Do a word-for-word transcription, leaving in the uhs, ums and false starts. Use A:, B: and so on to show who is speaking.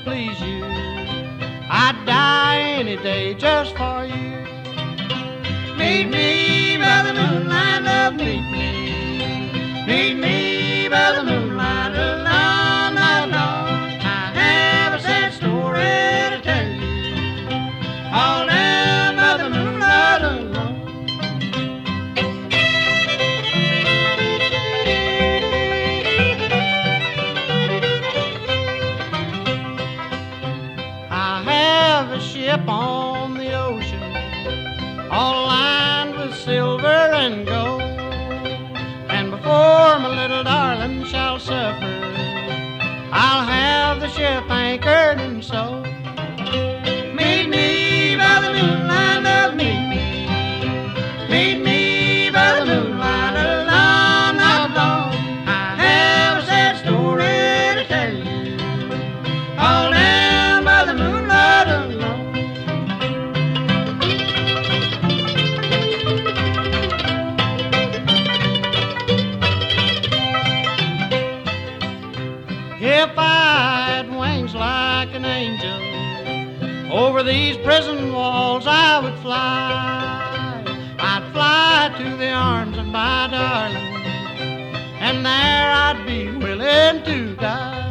A: please you. I'd die any day just for you. Meet me by the moonlight, love, meet me. Meet me by the moonlight, alone, alone. I have a sad story to tell you, all down by the moonlight alone. I have a ship on the ocean, all lined with silver and gold, and before my little darling shall suffer, I'll have the ship anchored and sold. Meet me by the moonlight, love, meet me. Meet me by the moonlight, alone, alone. I have a sad story to tell you, all down by the moonlight alone. If I had wings like an angel, over these prison walls I would fly. I'd fly to the arms of my darling, and there I'd be willing to die.